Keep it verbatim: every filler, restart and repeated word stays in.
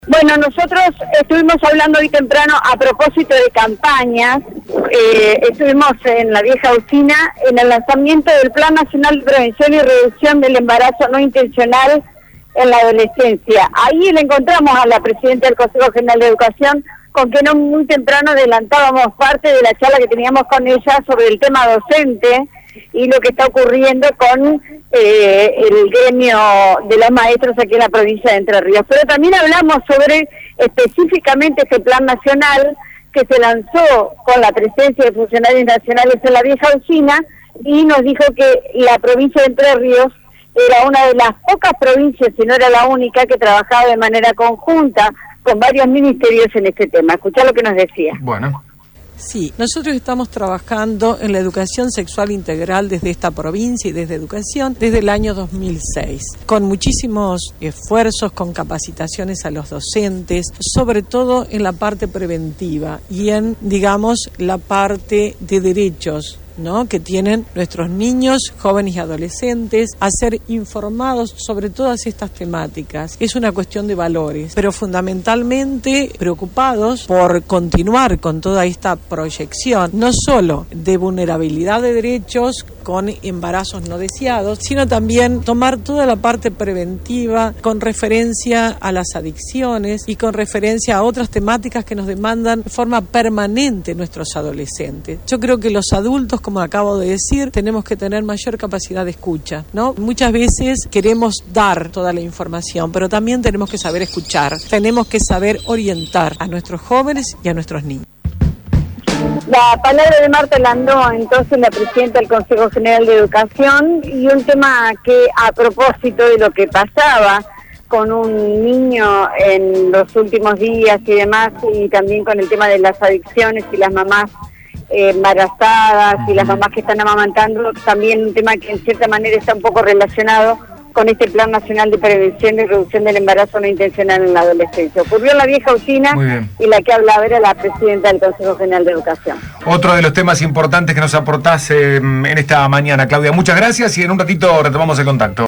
Bueno, nosotros estuvimos hablando hoy temprano a propósito de campañas, eh, estuvimos en la vieja usina en el lanzamiento del Plan Nacional de Prevención y Reducción del Embarazo No Intencional en la Adolescencia. Ahí le encontramos a la presidenta del Consejo General de Educación, con que no muy temprano adelantábamos parte de la charla que teníamos con ella sobre el tema docente y lo que está ocurriendo con eh, el gremio de los maestros aquí en la provincia de Entre Ríos. Pero también hablamos sobre específicamente este plan nacional que se lanzó con la presencia de funcionarios nacionales en la vieja usina, y nos dijo que la provincia de Entre Ríos era una de las pocas provincias, si no era la única, que trabajaba de manera conjunta con varios ministerios en este tema. Escuchá lo que nos decía. Bueno. Sí, nosotros estamos trabajando en la educación sexual integral desde esta provincia y desde educación desde el año dos mil seis, con muchísimos esfuerzos, con capacitaciones a los docentes, sobre todo en la parte preventiva y en, digamos, la parte de derechos, ¿no?, que tienen nuestros niños, jóvenes y adolescentes, a ser informados sobre todas estas temáticas. Es una cuestión de valores, pero fundamentalmente preocupados por continuar con toda esta proyección, no solo de vulnerabilidad de derechos con embarazos no deseados, sino también tomar toda la parte preventiva con referencia a las adicciones y con referencia a otras temáticas que nos demandan de forma permanente nuestros adolescentes. Yo creo que los adultos, como acabo de decir, tenemos que tener mayor capacidad de escucha, ¿no? Muchas veces queremos dar toda la información, pero también tenemos que saber escuchar, tenemos que saber orientar a nuestros jóvenes y a nuestros niños. La palabra de Marta Landó, entonces la presidenta del Consejo General de Educación, y un tema que, a propósito de lo que pasaba con un niño en los últimos días y demás, y también con el tema de las adicciones y las mamás eh, embarazadas y las mamás que están amamantando, también un tema que en cierta manera está un poco relacionado con este Plan Nacional de Prevención y Reducción del Embarazo No Intencional en la Adolescencia. Ocurrió en la vieja usina, y la que hablaba era la presidenta del Consejo General de Educación. Otro de los temas importantes que nos aportás eh, en esta mañana, Claudia. Muchas gracias y en un ratito retomamos el contacto.